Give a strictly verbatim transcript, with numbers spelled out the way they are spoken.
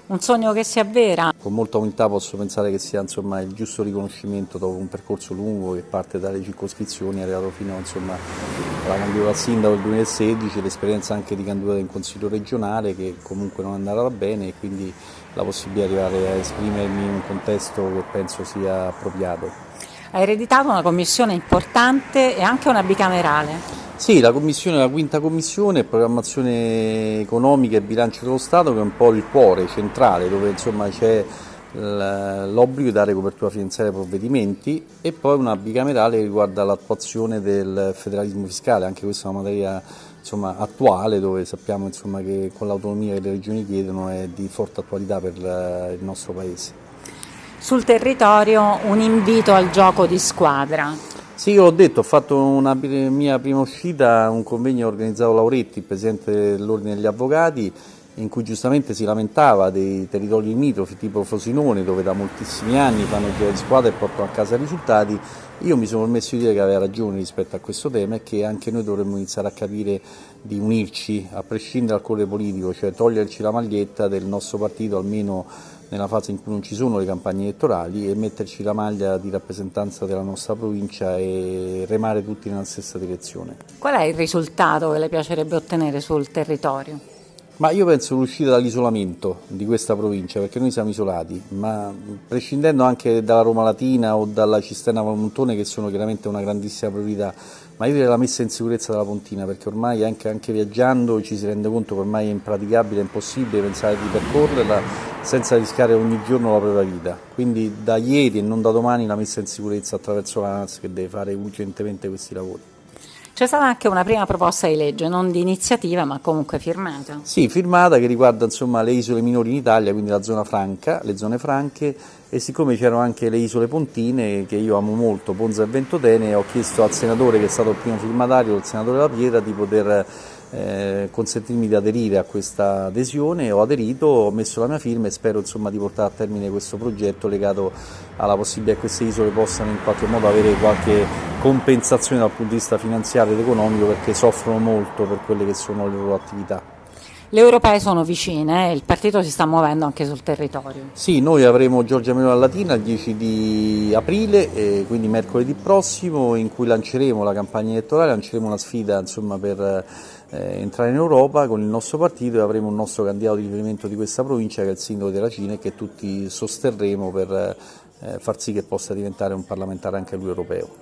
Un sogno che si avvera? Con molta umiltà posso pensare che sia insomma, il giusto riconoscimento dopo un percorso lungo che parte dalle circoscrizioni, è arrivato fino insomma, alla candidatura al sindaco del duemilasedici, l'esperienza anche di candidatura in consiglio regionale che comunque non è andata bene e quindi la possibilità di arrivare a esprimermi in un contesto che penso sia appropriato. Hai ereditato una commissione importante e anche una bicamerale. Sì, la commissione, la quinta commissione, programmazione economica e bilancio dello Stato, che è un po' il cuore centrale, dove insomma c'è l'obbligo di dare copertura finanziaria ai provvedimenti, e poi una bicamerale che riguarda l'attuazione del federalismo fiscale, anche questa è una materia insomma, attuale, dove sappiamo insomma, che con l'autonomia che le regioni chiedono è di forte attualità per il nostro Paese. Sul territorio un invito al gioco di squadra. Sì, io l'ho detto, ho fatto una mia prima uscita a un convegno organizzato Lauretti, il Presidente dell'Ordine degli Avvocati, in cui giustamente si lamentava dei territori limitrofi tipo Frosinone, dove da moltissimi anni fanno il gioco di squadra e portano a casa risultati. Io mi sono permesso di dire che aveva ragione rispetto a questo tema e che anche noi dovremmo iniziare a capire di unirci, a prescindere dal colore politico, cioè toglierci la maglietta del nostro partito almeno nella fase in cui non ci sono le campagne elettorali e metterci la maglia di rappresentanza della nostra provincia e remare tutti nella stessa direzione. Qual è il risultato che le piacerebbe ottenere sul territorio? Ma io penso l'uscita dall'isolamento di questa provincia, perché noi siamo isolati, ma prescindendo anche dalla Roma Latina o dalla Cisterna Valmontone, che sono chiaramente una grandissima priorità, ma io direi la messa in sicurezza della Pontina, perché ormai anche, anche viaggiando ci si rende conto che ormai è impraticabile, è impossibile pensare di percorrerla senza rischiare ogni giorno la propria vita. Quindi da ieri e non da domani la messa in sicurezza attraverso l'A N A S che deve fare urgentemente questi lavori. C'è stata anche una prima proposta di legge, non di iniziativa ma comunque firmata. Sì, firmata, che riguarda insomma, le isole minori in Italia, quindi la zona franca, le zone franche, e siccome c'erano anche le isole pontine che io amo molto, Ponza e Ventotene, ho chiesto al senatore che è stato il primo firmatario, il senatore La Pietra, di poter eh, consentirmi di aderire a questa adesione. Ho aderito, ho messo la mia firma e spero insomma, di portare a termine questo progetto legato alla possibilità che queste isole possano in qualche modo avere qualche compensazione dal punto di vista finanziario ed economico, perché soffrono molto per quelle che sono le loro attività. Le europee sono vicine e il partito si sta muovendo anche sul territorio. Sì, noi avremo Giorgia Meloni a Latina il dieci di aprile, eh, quindi mercoledì prossimo, in cui lanceremo la campagna elettorale, lanceremo una sfida insomma, per eh, entrare in Europa con il nostro partito, e avremo un nostro candidato di riferimento di questa provincia che è il sindaco della Cina, e che tutti sosterremo per eh, far sì che possa diventare un parlamentare anche lui europeo.